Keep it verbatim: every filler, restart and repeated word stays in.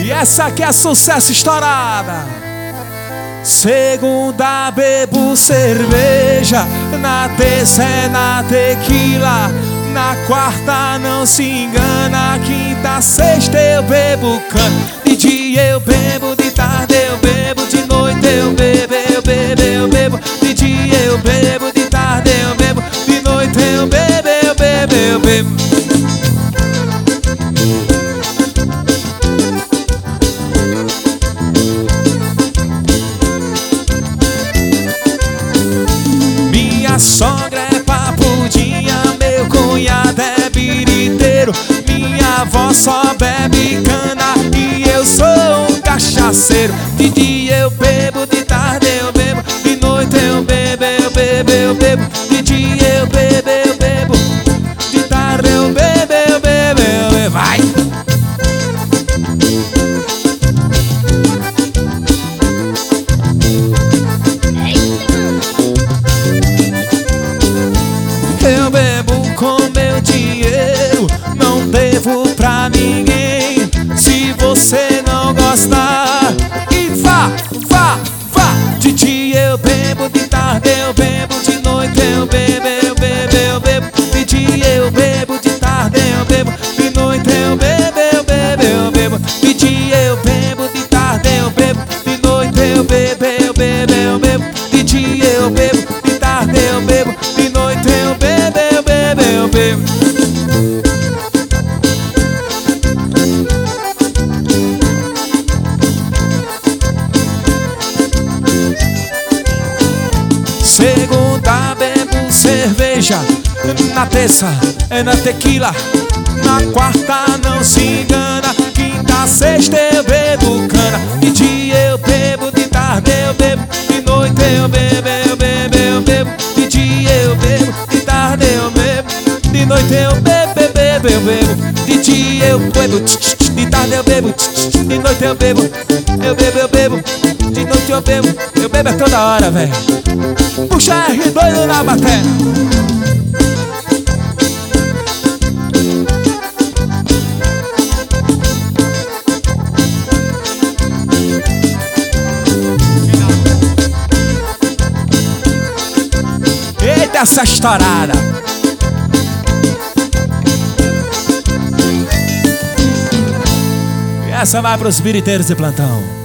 E essa aqui é sucesso estourada. Segunda bebo cerveja, na terça é na tequila, na quarta não se engana, quinta, sexta eu bebo cana. De dia eu bebo, de tarde eu bebo, de noite eu bebo, eu bebo, eu bebo. De dia eu bebo, de tarde eu bebo, de noite eu bebo, eu bebo, eu bebo. Minha sogra é papudinha, meu cunhado é biriteiro, minha avó só bebe cana e eu sou um cachaceiro. De dia eu bebo, de tarde eu bebo, de noite eu bebo, eu bebo, eu bebo. De dia eu bebo, eu bebo, de tarde eu bebo, eu bebo, eu bebo. Vai! Eu bebo com meu dinheiro, não devo pra ninguém. Se você não gostar, e vá, vá, vá. De dia eu bebo, de tarde eu bebo, de noite eu bebo, eu bebo, eu bebo. De dia eu bebo, de tarde eu bebo, de noite eu bebo, eu bebo, eu bebo. De dia eu bebo, de tarde eu bebo, de noite eu bebo, eu bebo, eu bebo. De dia eu bebo, de tarde eu bebo, de noite eu bebo, eu bebo, eu bebo. Segunda bebo cerveja, na terça é na tequila, na quarta não se engana, quinta, sexta eu bebo cana. De dia eu bebo, de tarde eu bebo, de noite eu bebo, eu bebo, eu bebo. De dia eu bebo, de tarde eu bebo, de noite eu bebo, eu bebo, eu bebo. De dia eu bebo, de tarde eu bebo, de noite eu bebo, eu bebo, eu bebo. De noite eu bebo, eu bebo é toda hora, velho. Puxa R doido na bateria. Eita, essa estourada. E essa vai pros biriteiros de plantão.